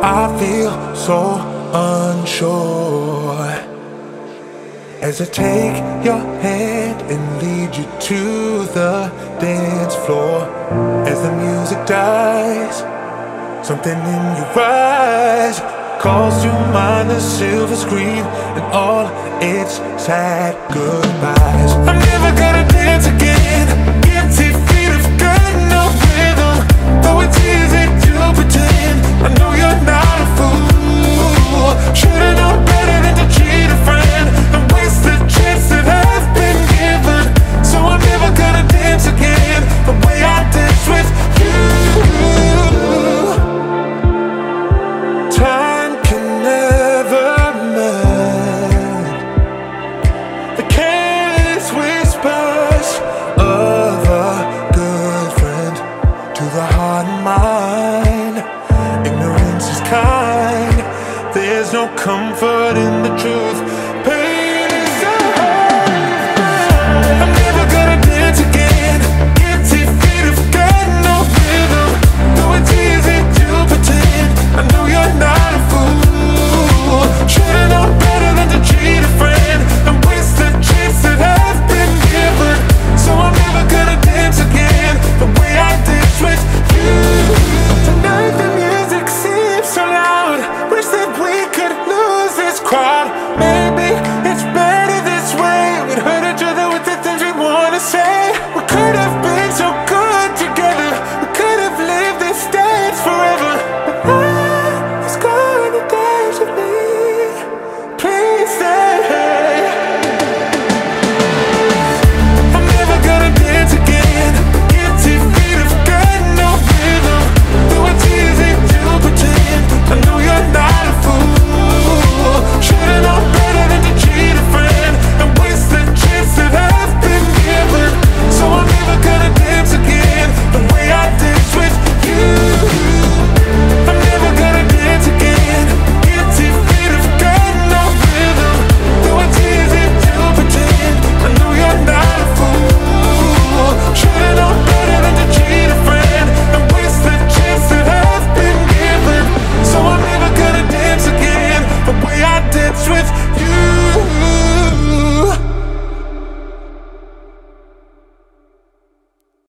I feel so unsure as I take your hand and lead you to the dance floor. As the music dies, something in your eyes calls to mind the silver screen and all its sad goodbyes. I'm never gonna dance again. Empty feet have got no rhythm. Though it's easy to pretend, I know you're not a fool. Should've known better than to cheat a friend and waste the chance that I've been given. So I'm never gonna dance again the way I danced with you. Time can never mend the careless whispers of a good friend to the heart and mind. Ignorance is kind. There's no comfort in the truth.